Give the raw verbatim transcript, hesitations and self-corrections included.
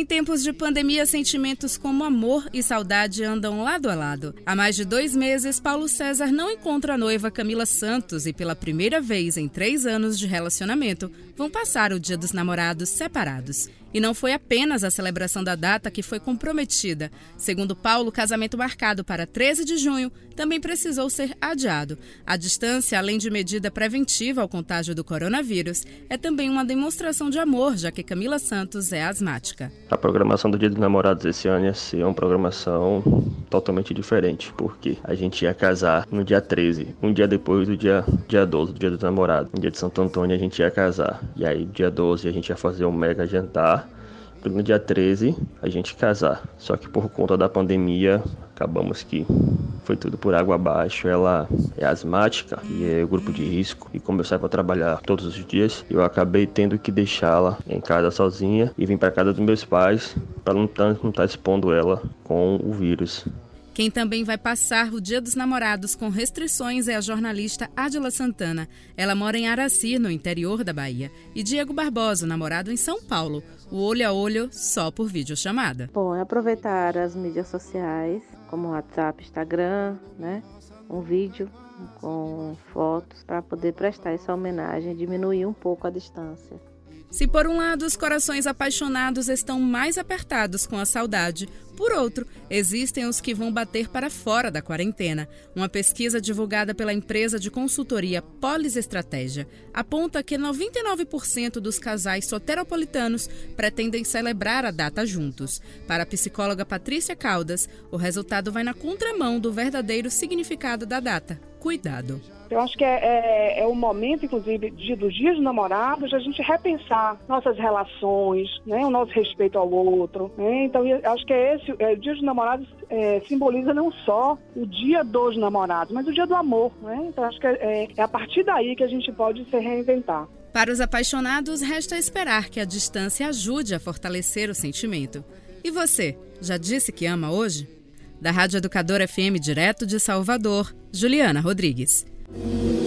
Em tempos de pandemia, sentimentos como amor e saudade andam lado a lado. Há mais de dois meses, Paulo César não encontra a noiva Camila Santos e, pela primeira vez em três anos de relacionamento, vão passar o Dia dos Namorados separados. E não foi apenas a celebração da data que foi comprometida. Segundo Paulo, o casamento marcado para treze de junho também precisou ser adiado. A distância, além de medida preventiva ao contágio do coronavírus, é também uma demonstração de amor, já que Camila Santos é asmática. A programação do Dia dos Namorados esse ano ia ser uma programação totalmente diferente, porque a gente ia casar no dia treze, um dia depois do dia, dia doze, do Dia dos Namorados. No dia de Santo Antônio a gente ia casar, e aí dia doze a gente ia fazer um mega jantar, e no dia treze a gente casar. Só que por conta da pandemia, acabamos que foi tudo por água abaixo. Ela é asmática e é grupo de risco, e como eu saio para trabalhar todos os dias, eu acabei tendo que deixá-la em casa sozinha e vim para casa dos meus pais para não estar não tá expondo ela com o vírus. Quem também vai passar o Dia dos Namorados com restrições é a jornalista Adila Santana. Ela mora em Araci, no interior da Bahia. E Diego Barbosa, namorado em São Paulo. O olho a olho só por videochamada. Bom, é aproveitar as mídias sociais, como WhatsApp, Instagram, né? Um vídeo com fotos para poder prestar essa homenagem e diminuir um pouco a distância. Se por um lado os corações apaixonados estão mais apertados com a saudade, por outro, existem os que vão bater para fora da quarentena. Uma pesquisa divulgada pela empresa de consultoria Polis Estratégia aponta que noventa e nove por cento dos casais soteropolitanos pretendem celebrar a data juntos. Para a psicóloga Patrícia Caldas, o resultado vai na contramão do verdadeiro significado da data: cuidado. Eu acho que é, é, é o momento, inclusive, de, dos dias dos namorados, de a gente repensar nossas relações, né, o nosso respeito ao outro. Né? Então, eu acho que é esse, é, o Dia dos Namorados é, simboliza não só o dia dos namorados, mas o dia do amor. Né? Então, acho que é, é a partir daí que a gente pode se reinventar. Para os apaixonados, resta esperar que a distância ajude a fortalecer o sentimento. E você, já disse que ama hoje? Da Rádio Educadora F M, direto de Salvador, Juliana Rodrigues.